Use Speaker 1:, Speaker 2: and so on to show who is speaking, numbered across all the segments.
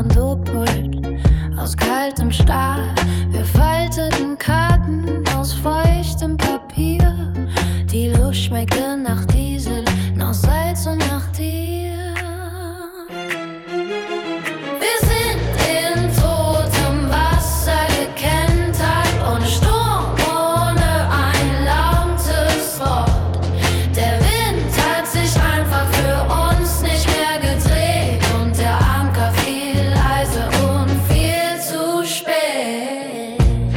Speaker 1: Kommandopult aus kaltem Stahl. Wir falteten Karten aus feuchtem Papier. Die Luft schmeckte nach Diesel, nach Salz und nach dir. Wir sind in totem Wasser gekentert, ohne Sturm, ohne ein lautes Wort. Der Wind hat sich einfach für uns nicht mehr gedreht und der Anker fiel leise und viel zu spät.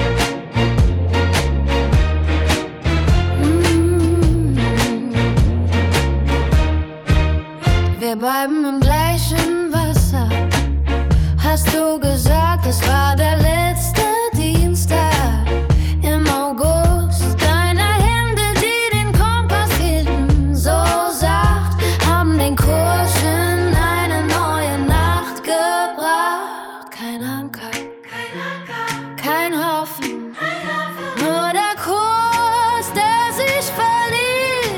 Speaker 1: Wir bleiben im gleichen Wasser. Hast du gesagt, es war der letzte Dienstag im August? Deine Hände, die den Kompass hielten, so sacht, haben den Kurs in eine neue Nacht gebracht. Kein Anker, kein Hoffen, nur der Kurs, der sich verliert.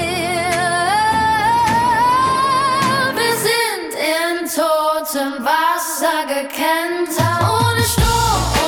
Speaker 1: Wir sind in totem Wasser gekentert, ohne Sturm,